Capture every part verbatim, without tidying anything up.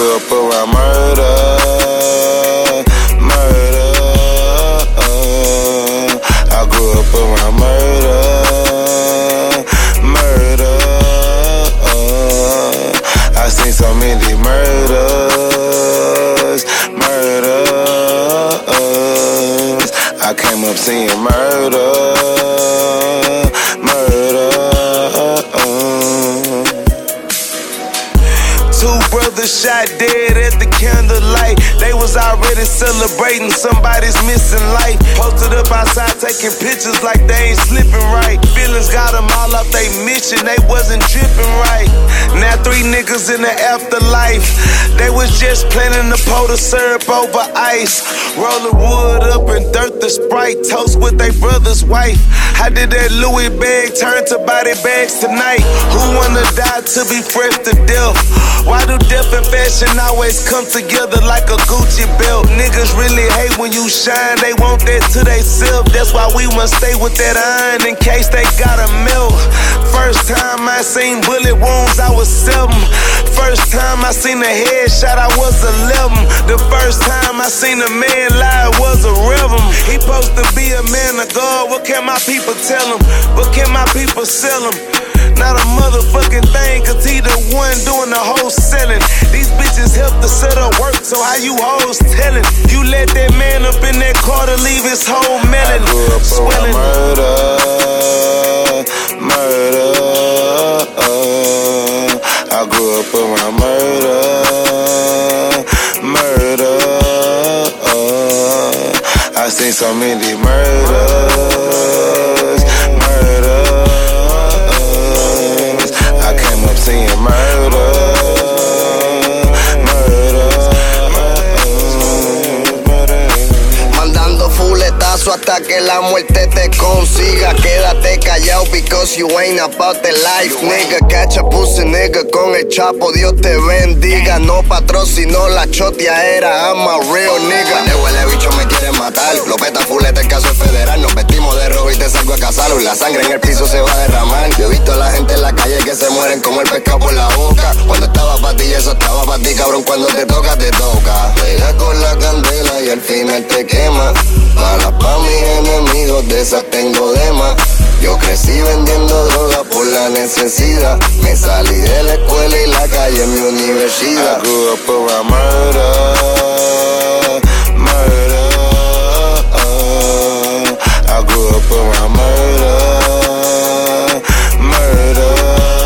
grew up around murder, murder. I grew up around murder, murder. I seen so many murders, murders. I came up seeing murder, murder. Two brothers shot dead at the candlelight. They was already celebrating somebody's missing life. Posted up outside taking pictures like they ain't slipping right. Feelings got them all off they mission, they wasn't tripping right. Now three niggas in the afterlife. They was just planning to pour the syrup over ice. Rolling wood up and dirt the Sprite. Toast with they brother's wife. How did that Louis bag turn to body bags tonight? Who wanna die to be fresh to death? Why do death and fashion always come together like a Gucci belt? Niggas really hate when you shine, they want that to they self. That's why we must stay with that iron in case they gotta melt. First time I seen bullet wounds, I was seven. First time I seen a headshot, I was eleven. The first time I seen a man lie, it was a reverend. He supposed to be a man of God, what can my people tell him? What can my people sell him? Not a motherfucking thing, cause he the one doing the whole selling. These bitches help to set up work, so how you hoes tellin'? You let that man up in that car to leave his whole melon I grew up swelling. around murder, murder. I grew up around murder, murder. I seen so many murders, murders. I came up seeing murder, murder. Mandando fuletazo hasta que la muerte te consiga. Quédate callado because you ain't about the life, nigga. Catch a pussy nigga con el chapo, Dios te bendiga. No patrocinó la choteadera, I'm a real nigga. De huele bicho me quieren matar. Lo peta fuleta, el caso es federal. Nos vestimos de rojo y te salgo a casarlo. La sangre en el piso se va a derramar. Yo he visto a la gente en la calle que se mueren como el pescado por la boca. Cuando estaba pa' ti, eso estaba pa' ti, cabrón. Cuando te toca, te toca. Pega con la candela y al final te quema. Balas pa' mis enemigos, de esas tengo de más. Yo crecí vendiendo droga por la necesidad. Me salí de la escuela y la calle es mi universidad. I grew up around murder, murder. I grew up around murder, murder.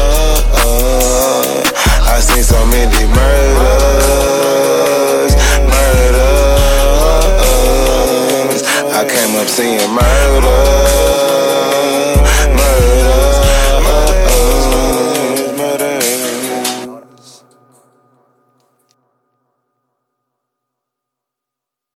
I seen so many murders, murders. I came up seeing murder.